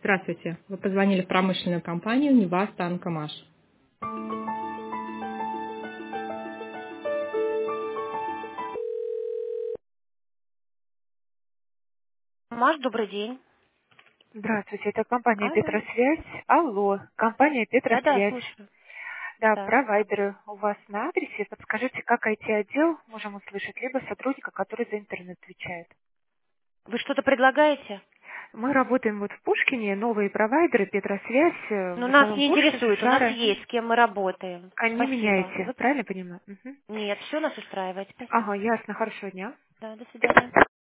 Здравствуйте. Вы позвонили в промышленную компанию «Неваста Анкомаш». Маш, добрый день. Здравствуйте, это компания Алло. Петросвязь. Алло, компания Да-да, Петросвязь. слушаю. Да, Так. провайдеры у вас на адресе. Подскажите, как IT-отдел можем услышать, либо сотрудника, который за интернет отвечает. Вы что-то предлагаете? Мы работаем вот в Пушкине, новые провайдеры, Петросвязь, Ну, в нас основном не Пушкин, интересует. У нас Шара. есть, с кем мы работаем. А не Спасибо. меняете, правильно понимаю? Мгм. Нет, все нас устраивает. Ага, Спасибо. ясно, хорошего дня. Да, до свидания.